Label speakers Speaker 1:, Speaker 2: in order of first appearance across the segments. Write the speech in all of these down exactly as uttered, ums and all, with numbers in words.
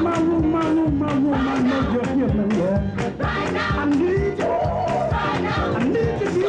Speaker 1: my room, my room, my room, I know you're here, man, yeah. Right now. I need you. Right now. I need you,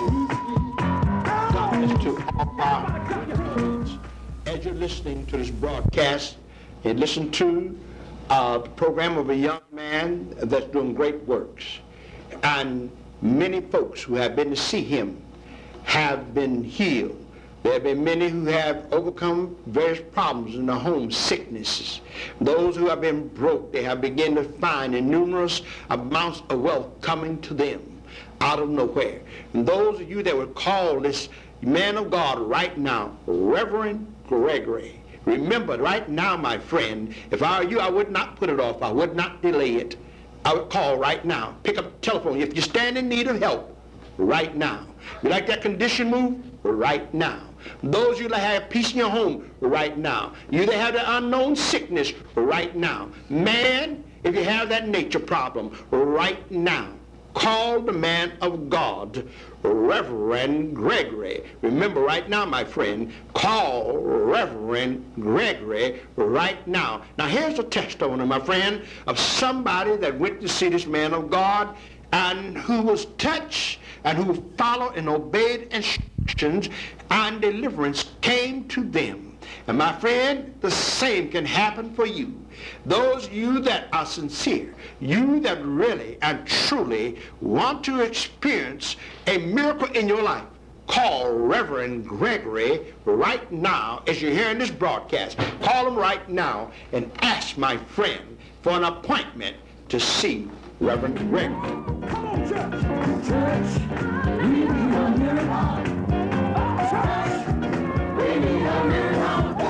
Speaker 2: God to all our as you're listening to this broadcast, you listen to uh, the program of a young man that's doing great works. And many folks who have been to see him have been healed. There have been many who have overcome various problems in their home, sicknesses. Those who have been broke, they have begun to find numerous amounts of wealth coming to them out of nowhere. And those of you that would call this man of God right now, Reverend Gregory, remember right now, my friend, if I were you, I would not put it off. I would not delay it. I would call right now. Pick up the telephone. If you stand in need of help, right now. You like that condition move? Right now. Those of you that have peace in your home, right now. You that have the unknown sickness, right now. Man, if you have that nature problem, right now. Call the man of God, Reverend Gregory. Remember right now, my friend, call Reverend Gregory right now. Now here's a testimony, my friend, of somebody that went to see this man of God and who was touched and who followed and obeyed instructions, and deliverance came to them. And my friend, the same can happen for you. Those of you that are sincere, you that really and truly want to experience a miracle in your life, call Reverend Gregory right now as you're hearing this broadcast. Call him right now and ask my friend for an appointment to see Reverend Gregory.
Speaker 1: Come on, church. Church, we need a miracle. Church, we need a miracle.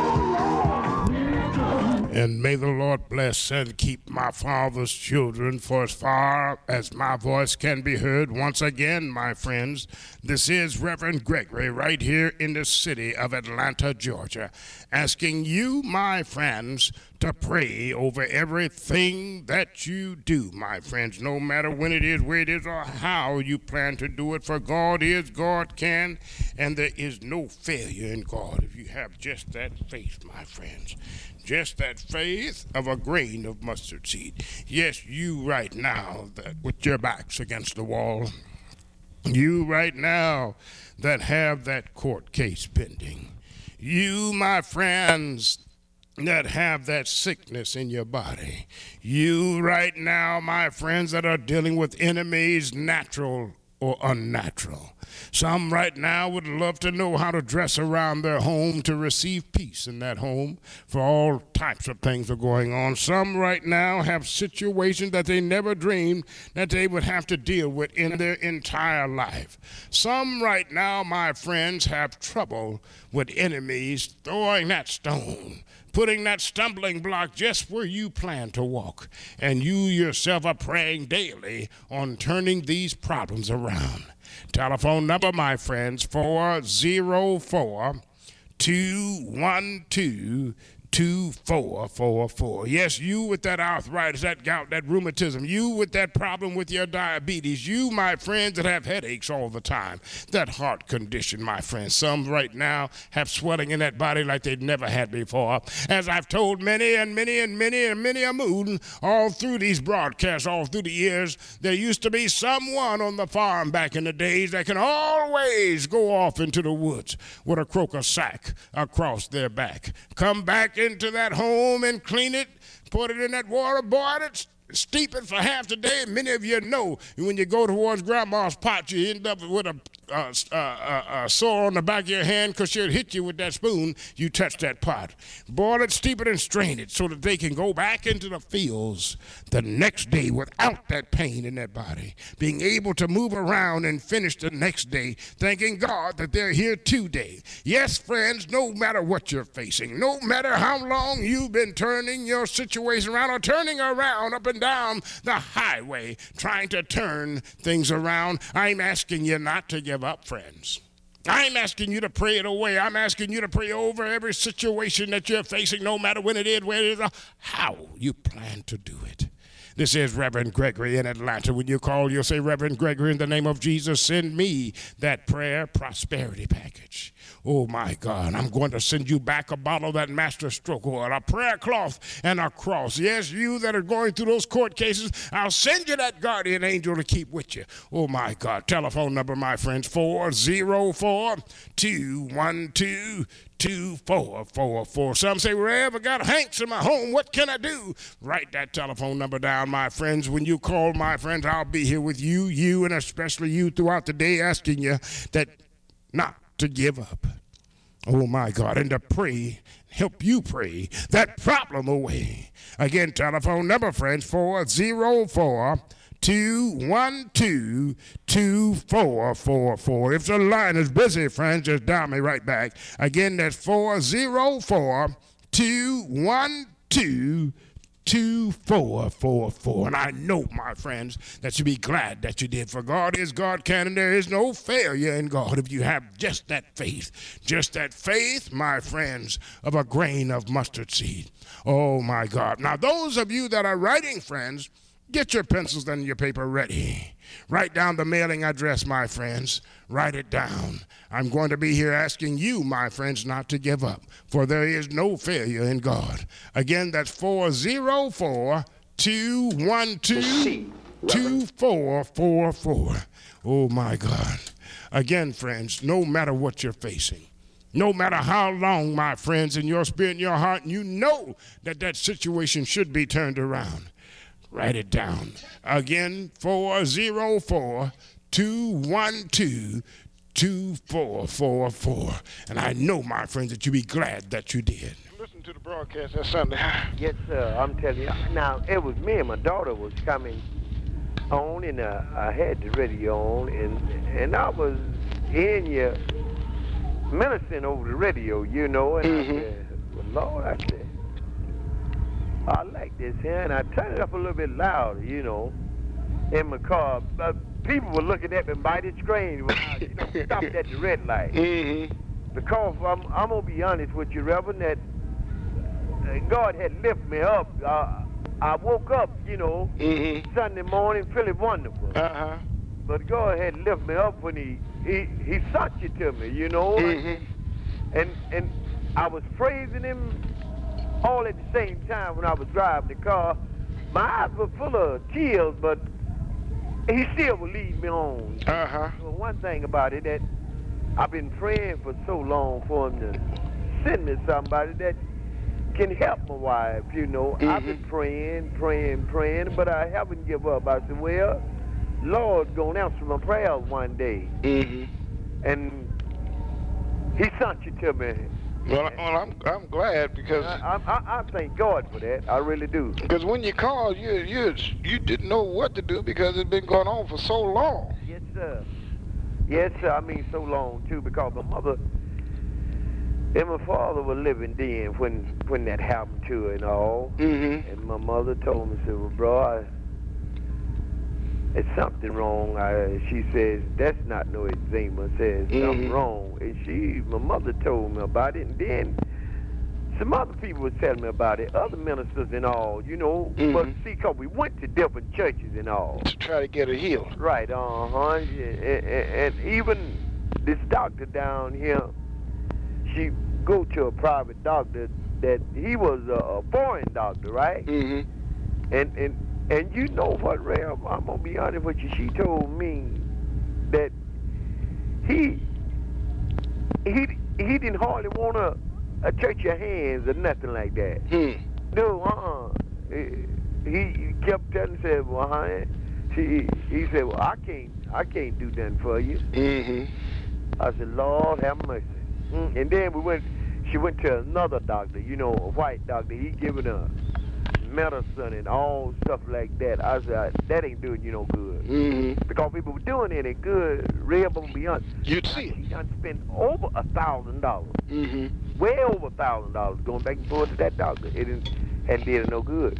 Speaker 3: And may the Lord bless and keep my father's children for as far as my voice can be heard. Once again, my friends, this is Reverend Gregory right here in the city of Atlanta, Georgia, asking you, my friends, to pray over everything that you do, my friends, no matter when it is, where it is, or how you plan to do it. For God is, God can, and there is no failure in God if you have just that faith, my friends. Just that faith of a grain of mustard seed. Yes, you right now that with your backs against the wall, you right now that have that court case pending, you, my friends, that have that sickness in your body, you right now, my friends, that are dealing with enemies, natural or unnatural. Some right now would love to know how to dress around their home to receive peace in that home, for all types of things are going on. Some right now have situations that they never dreamed that they would have to deal with in their entire life. Some right now, my friends, have trouble with enemies throwing that stone, putting that stumbling block just where you plan to walk. And you yourself are praying daily on turning these problems around. Telephone number, my friends, four oh four, two one two, two four four four. Yes, you with that arthritis, that gout, that rheumatism, you with that problem with your diabetes, you, my friends, that have headaches all the time, that heart condition, my friends. Some right now have swelling in that body like they've never had before. As I've told many and many and many and many a moon all through these broadcasts, all through the years, there used to be someone on the farm back in the days that can always go off into the woods with a croaker sack across their back, come back into that home and clean it, put it in that water, boil it, steep it for half the day. Many of you know when you go towards grandma's pot, you end up with a, uh, uh, uh, uh, sore on the back of your hand because she'll hit you with that spoon. You touch that pot. Boil it, steep it, and strain it so that they can go back into the fields the next day without that pain in their body, being able to move around and finish the next day, thanking God that they're here today. Yes, friends, no matter what you're facing, no matter how long you've been turning your situation around or turning around up and down the highway trying to turn things around, I'm asking you not to give up, friends. I'm asking you to pray it away. I'm asking you to pray over every situation that you're facing, no matter when it is, where it is, or how you plan to do it. This is Reverend Gregory in Atlanta. When you call, you'll say, Reverend Gregory, in the name of Jesus, send me that prayer prosperity package. Oh, my God, I'm going to send you back a bottle of that master stroke oil, a prayer cloth, and a cross. Yes, you that are going through those court cases, I'll send you that guardian angel to keep with you. Oh, my God. Telephone number, my friends, four oh four, two one two, two four four four. Some say, Rev, I got Hanks in my home. What can I do? Write that telephone number down, my friends. When you call, my friends, I'll be here with you, you, and especially you throughout the day, asking you that not to give up. Oh, my God, and to pray, help you pray that problem away. Again, telephone number, friends, four oh four, two one two, two four four four. If the line is busy, friends, just dial me right back. Again, that's four oh four, two one two, two four four four. And I know, my friends, that you'll be glad that you did. For God is God can, and there is no failure in God if you have just that faith. Just that faith, my friends, of a grain of mustard seed. Oh, my God. Now, those of you that are writing, friends, get your pencils and your paper ready. Write down the mailing address, my friends. Write it down. I'm going to be here asking you, my friends, not to give up, for there is no failure in God. Again, that's four oh four, two one two, two four four four. Oh, my God. Again, friends, no matter what you're facing, no matter how long, my friends, in your spirit and your heart, and you know that that situation should be turned around, write it down. Again, four oh four, two one two, two four four four. And I know, my friends, that you'll be glad that you did.
Speaker 4: Listen to the broadcast that Sunday.
Speaker 5: Yes, sir. I'm telling you. Now, it was me and my daughter was coming on, and uh, I had the radio on, and and I was in you ministering over the radio, you know, and
Speaker 4: Mm-hmm.
Speaker 5: I said, well, Lord, I said, I like this here, and I turned it up a little bit louder, you know, in my car. But people were looking at me mighty strange when I, you know, stopped at the red light.
Speaker 4: Mm-hmm.
Speaker 5: Because I'm, I'm going to be honest with you, Reverend, that uh, God had lifted me up. Uh, I woke up, you know,
Speaker 4: Mm-hmm.
Speaker 5: Sunday morning feeling wonderful.
Speaker 4: Uh-huh.
Speaker 5: But God had lifted me up when he, he, he sent you to me, you know.
Speaker 4: Mm-hmm.
Speaker 5: And, and I was praising him all at the same time when I was driving the car. My eyes were full of tears, but he still would lead me on.
Speaker 4: Uh-huh.
Speaker 5: Well, one thing about it, that I've been praying for so long for him to send me somebody that can help my wife, you know.
Speaker 4: Mm-hmm.
Speaker 5: I've been praying, praying, praying, but I haven't given up. I said, well, Lord's going to answer my prayers one day.
Speaker 4: Mm-hmm.
Speaker 5: And he sent you to me.
Speaker 4: Well, well I'm I'm glad because
Speaker 5: I, I, I thank God for that. I really do.
Speaker 4: because when you called, you you you didn't know what to do because it's been going on for so long.
Speaker 5: Yes, sir. Yes, sir. I mean, so long, too, because my mother and my father were living then when when that happened to her and all.
Speaker 4: Mm-hmm.
Speaker 5: And my mother told me, said, well, bro, I, it's something wrong. I, she says, that's not no eczema. Says, something
Speaker 4: Mhm.
Speaker 5: wrong. And she, my mother told me about it. And then some other people were telling me about it, other ministers and all, you know.
Speaker 4: Mhm.
Speaker 5: But see, because we went to different churches and all.
Speaker 4: To try to get her healed.
Speaker 5: Right, uh-huh. And, and, and even this doctor down here, she go to a private doctor that he was a, a foreign doctor, right?
Speaker 4: Mm-hmm.
Speaker 5: And and and you know what, Ram? I'm gonna be honest with you. She told me that he he he didn't hardly want to uh, touch your hands or nothing like that.
Speaker 4: Hmm.
Speaker 5: No, uh-uh. He, he kept telling, said, well, honey, she, he said, well, I can't I can't do nothing for you.
Speaker 4: Mm-hmm.
Speaker 5: I said, Lord, have mercy. Mm. And then we went. She went to another doctor, you know, a white doctor. He giving her medicine and all stuff like that. I said, that ain't doing you no good.
Speaker 4: Mm-hmm.
Speaker 5: Because people were doing it ain't good. Real but beyond.
Speaker 4: You'd see
Speaker 5: She
Speaker 4: it.
Speaker 5: done spent over a thousand dollars.
Speaker 4: Mm-hmm.
Speaker 5: Way over a thousand dollars going back and forth to that doctor. It didn't hadn't did her no good.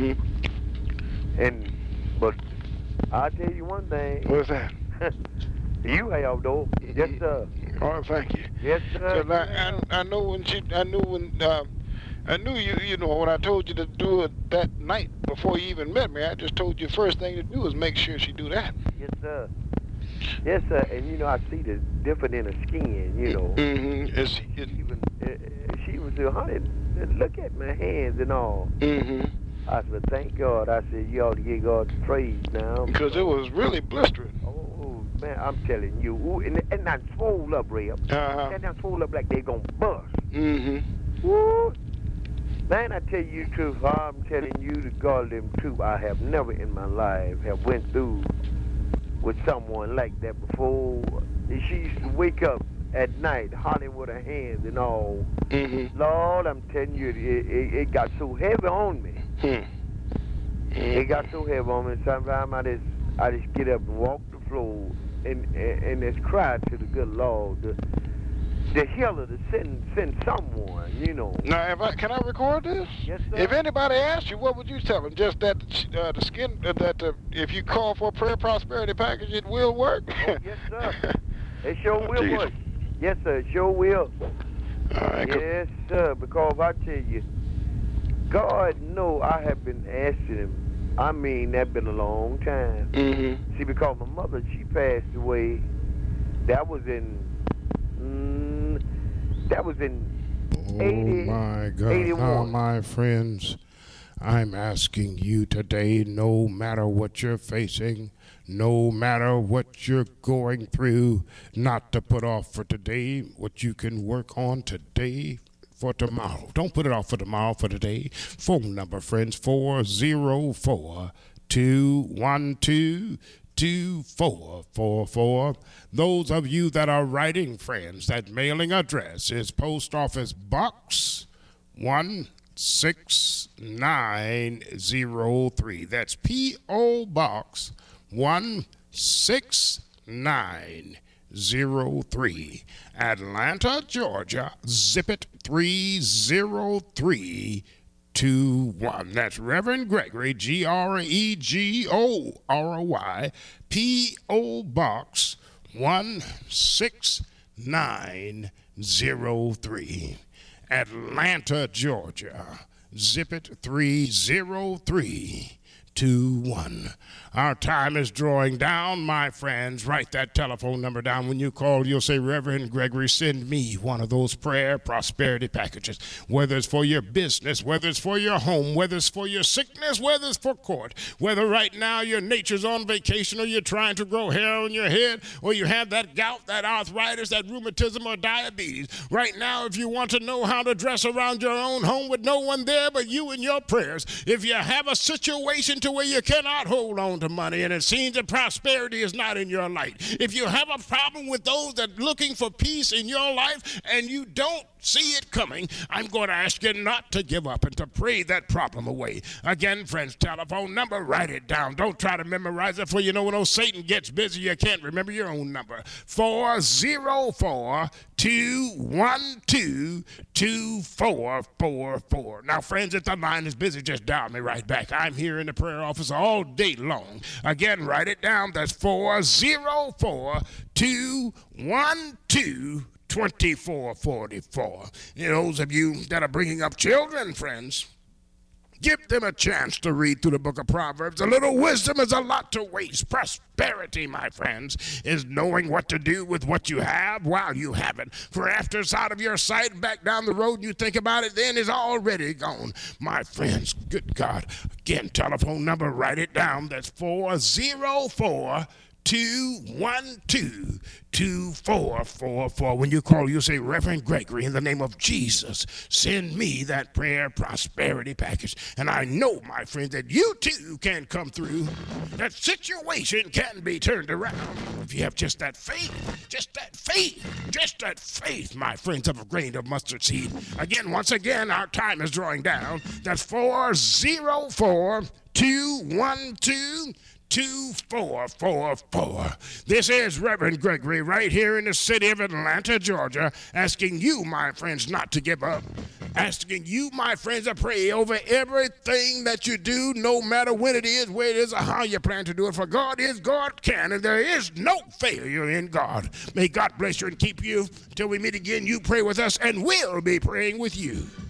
Speaker 4: Mm-hmm.
Speaker 5: And but I'll tell you one thing.
Speaker 4: What's that?
Speaker 5: You have though. Yes, sir.
Speaker 4: Oh, thank you.
Speaker 5: Yes, sir.
Speaker 4: 'Cause I, I, I know when she, I knew when, uh, I knew you, you know, when I told you to do it that night before you even met me, I just told you the first thing to do is make sure she do that.
Speaker 5: Yes, sir. Yes, sir. And, you know, I see the difference in her skin, you know.
Speaker 4: Mm-hmm. It's, it,
Speaker 5: She was, uh, she was uh, honey, look at my hands and all.
Speaker 4: mm-hmm.
Speaker 5: I said, thank God. I said, you ought to give God the praise now.
Speaker 4: Because it was really blistering.
Speaker 5: Oh, man, I'm telling you. Ooh, and, and I swole up, Ray.
Speaker 4: Uh-huh.
Speaker 5: And I swole up like they going to bust.
Speaker 4: Mm-hmm.
Speaker 5: Woo. Man, I tell you the truth. I'm telling you the goddamn truth. I have never in my life have went through with someone like that before. She used to wake up at night hollering with her hands and all.
Speaker 4: Mm-hmm.
Speaker 5: Lord, I'm telling you, it, it, it got so heavy on me.
Speaker 4: Hmm.
Speaker 5: It got so heavy on me. Sometimes I just, I just get up and walk the floor and, and, and just cry to the good Lord. The, the healer to send, send someone, you know.
Speaker 4: Now, if I, can I record this?
Speaker 5: Yes, sir.
Speaker 4: If anybody asks you, what would you tell them? Just that uh, the skin, uh, that uh, if you call for a prayer prosperity package, it will work?
Speaker 5: Oh, yes, sir. It sure
Speaker 4: Oh,
Speaker 5: will
Speaker 4: Jesus.
Speaker 5: work. Yes, sir. It sure will.
Speaker 4: All right, go-
Speaker 5: Yes, sir. Because I tell you, God know I have been asking him. I mean, that's been a long time.
Speaker 4: Mm-hmm.
Speaker 5: See, because my mother, she passed away. That was in, mm, that was in
Speaker 3: Oh
Speaker 5: eighty,
Speaker 3: my God. Now,
Speaker 5: eighty-one.
Speaker 3: my friends, I'm asking you today, no matter what you're facing, no matter what you're going through, not to put off for today what you can work on today for tomorrow. Don't put it off for tomorrow, for today. Phone number, friends, four oh four, two one two, two four four four. Those of you that are writing, friends, that mailing address is Post Office Box one six nine zero three. That's P O Box one six nine zero three, Atlanta, Georgia, zip it three zero three two one. That's Reverend Gregory, G R E G O R O Y, P O Box one six nine zero three, Atlanta, Georgia, zip it three zero three two one. Our time is drawing down, my friends. Write that telephone number down. When you call, you'll say, Reverend Gregory, send me one of those prayer prosperity packages. Whether it's for your business, whether it's for your home, whether it's for your sickness, whether it's for court, whether right now your nature's on vacation or you're trying to grow hair on your head, or you have that gout, that arthritis, that rheumatism, or diabetes. Right now, if you want to know how to dress around your own home with no one there but you and your prayers, if you have a situation to where you cannot hold on to money and it seems that prosperity is not in your light, if you have a problem with those that are looking for peace in your life and you don't see it coming, I'm going to ask you not to give up and to pray that problem away. Again, friends, telephone number, write it down. Don't try to memorize it, for you know when old Satan gets busy, you can't remember your own number. four oh four, two one two, two four four four. Now, friends, if the line is busy, just dial me right back. I'm here in the prayer office all day long. Again, write it down. That's four oh four, two one two, twenty-four forty-four. And those of you that are bringing up children, friends, give them a chance to read through the book of Proverbs. A little wisdom is a lot to waste. Prosperity, my friends, is knowing what to do with what you have while you have it. For after it's out of your sight, back down the road, you think about it, then it's already gone. My friends, good God. Again, telephone number, write it down. That's four oh four, two one two, two four four four. When you call, you say, Reverend Gregory, in the name of Jesus, send me that prayer prosperity package. And I know, my friend, that you too can come through. That situation can be turned around if you have just that faith, just that faith, just that faith, my friends, of a grain of mustard seed. Again, once again, our time is drawing down. That's four oh four, two one two, two four four four. This is Reverend Gregory right here in the city of Atlanta, Georgia, asking you, my friends, not to give up. Asking you, my friends, to pray over everything that you do, no matter when it is, where it is, or how you plan to do it. For God is, God can, and there is no failure in God. May God bless you and keep you. Till we meet again, you pray with us, and we'll be praying with you.